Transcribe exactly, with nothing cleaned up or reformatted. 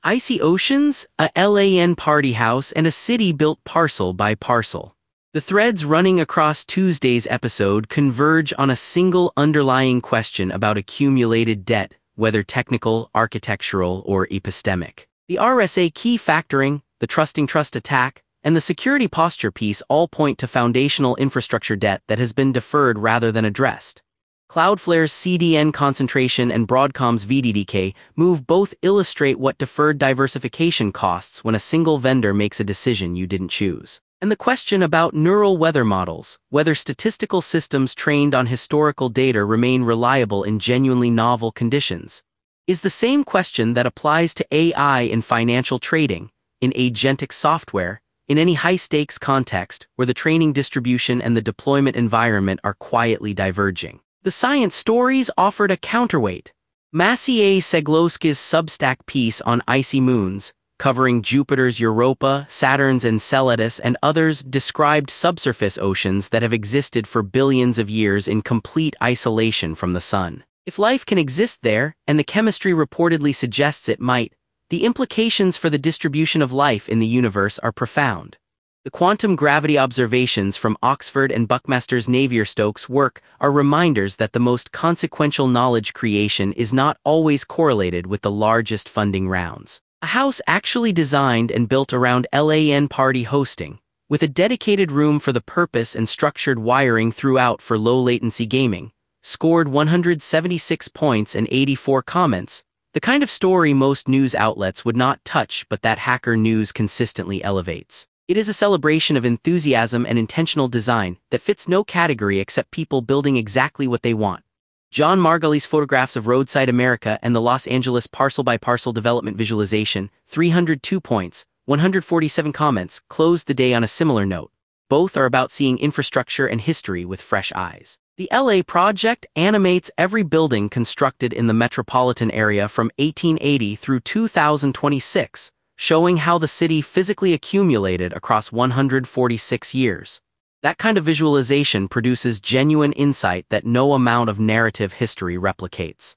Icy oceans, a LAN party house, and a city built parcel by parcel. The threads running across Tuesday's episode converge on a single underlying question about accumulated debt, whether technical, architectural, or epistemic. The R S A key factoring, the trusting trust attack, and the security posture piece all point to foundational infrastructure debt that has been deferred rather than addressed. Cloudflare's C D N concentration and Broadcom's V D D K move both illustrate what deferred diversification costs when a single vendor makes a decision you didn't choose. And the question about neural weather models, whether statistical systems trained on historical data remain reliable in genuinely novel conditions, is the same question that applies to A I in financial trading, in agentic software, in any high-stakes context where the training distribution and the deployment environment are quietly diverging. The science stories offered a counterweight. Maciej Ceglowski's Substack piece on icy moons, covering Jupiter's Europa, Saturn's Enceladus, and others, described subsurface oceans that have existed for billions of years in complete isolation from the sun. If life can exist there, and the chemistry reportedly suggests it might, the implications for the distribution of life in the universe are profound. The quantum gravity observations from Oxford and Buckmaster's Navier-Stokes' work are reminders that the most consequential knowledge creation is not always correlated with the largest funding rounds. A house actually designed and built around LAN party hosting, with a dedicated room for the purpose and structured wiring throughout for low-latency gaming, scored one hundred seventy-six points and eighty-four comments, the kind of story most news outlets would not touch but that Hacker News consistently elevates. It is a celebration of enthusiasm and intentional design that fits no category except people building exactly what they want. John Margulies' photographs of Roadside America and the Los Angeles parcel-by-parcel development visualization, three hundred two points, one hundred forty-seven comments, closed the day on a similar note. Both are about seeing infrastructure and history with fresh eyes. The L A project animates every building constructed in the metropolitan area from eighteen eighty through two thousand twenty-six, showing how the city physically accumulated across one hundred forty-six years. That kind of visualization produces genuine insight that no amount of narrative history replicates.